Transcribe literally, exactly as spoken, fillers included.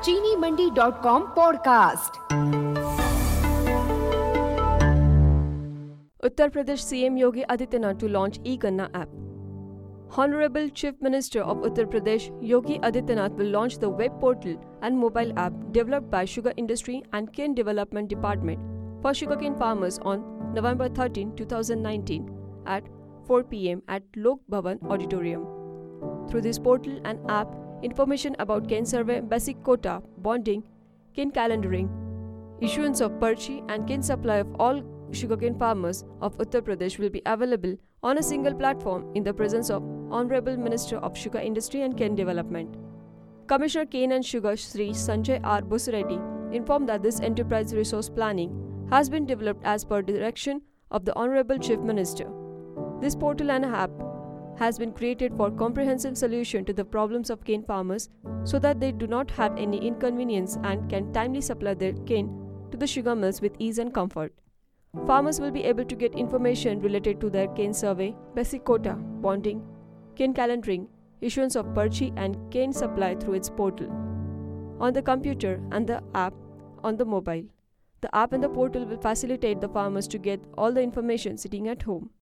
चीनी Mandi dot com podcast. Uttar Pradesh C M Yogi Adityanath to launch e-Ganna app. Honorable Chief Minister of Uttar Pradesh Yogi Adityanath will launch the web portal and mobile app developed by Sugar Industry and Cane Development Department for sugarcane farmers on November thirteenth, twenty nineteen at four p.m. at Lok Bhavan Auditorium. Through this portal and app, information about cane survey, basic quota, bonding, cane calendaring, issuance of perchi and cane supply of all sugarcane farmers of Uttar Pradesh will be available on a single platform in the presence of Honorable Minister of Sugar Industry and Cane Development. Commissioner Cane and Sugar Shri Sanjay R. Busreddy informed that this enterprise resource planning has been developed as per direction of the Honorable Chief Minister. This portal and app has been created for comprehensive solution to the problems of cane farmers so that they do not have any inconvenience and can timely supply their cane to the sugar mills with ease and comfort. Farmers will be able to get information related to their cane survey, basic quota, bonding, cane calendaring, issuance of perchi and cane supply through its portal, on the computer and the app on the mobile. The app and the portal will facilitate the farmers to get all the information sitting at home.